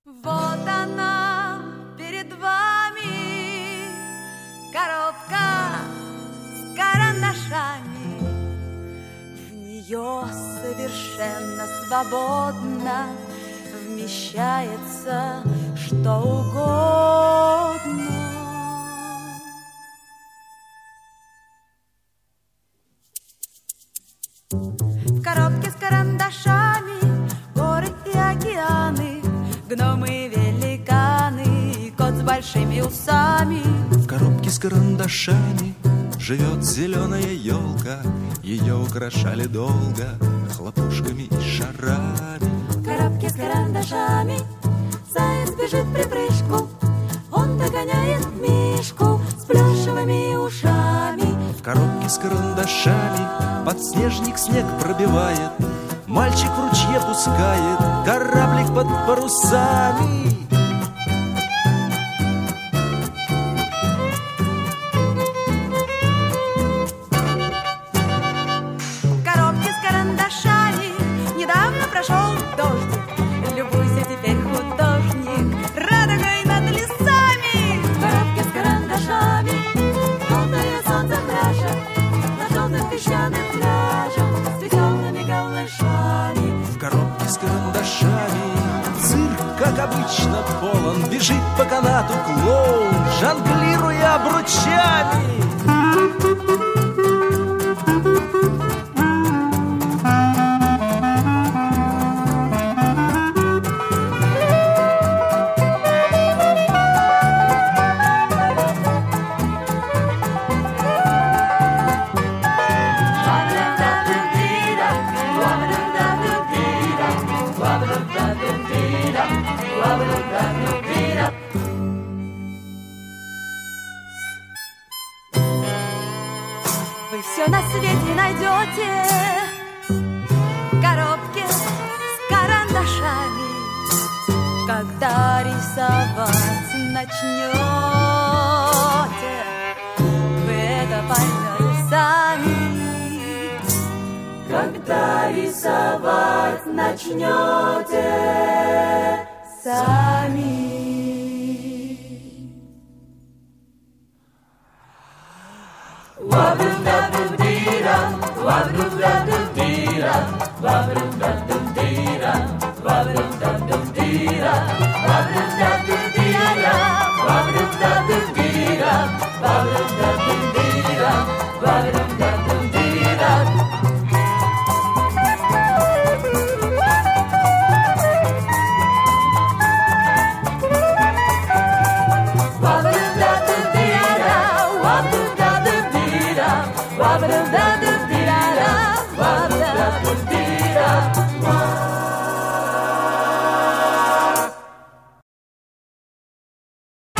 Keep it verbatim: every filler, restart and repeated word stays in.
Вот она перед вами, коробка с карандашами. В нее совершенно свободно вмещается что угодно. В коробке с карандашами горы и океаны, гномы и великаны, и кот с большими усами. В коробке с карандашами живет зеленая елка, ее украшали долго хлопушками и шарами. В коробке с карандашами заяц бежит в припрыжку, он догоняет мишку с плюшевыми ушами. В коробке с карандашами подснежник снег пробивает, мальчик в ручье пускает кораблик под парусами. В коробке с карандашами недавно прошел дождик, любуйся теперь, художник, радугой над лесами. В коробке с карандашами желтое солнце пляшет на желтых песчаных пляжах с веселыми голышами. В коробке с карандашами цирк, как обычно, полон. Бежит по канату клоун, жонглируя обручами. Вы все на свете найдете в коробке с карандашами, когда рисовать начнете. Вы это поймете сами, когда рисовать начнете сами. What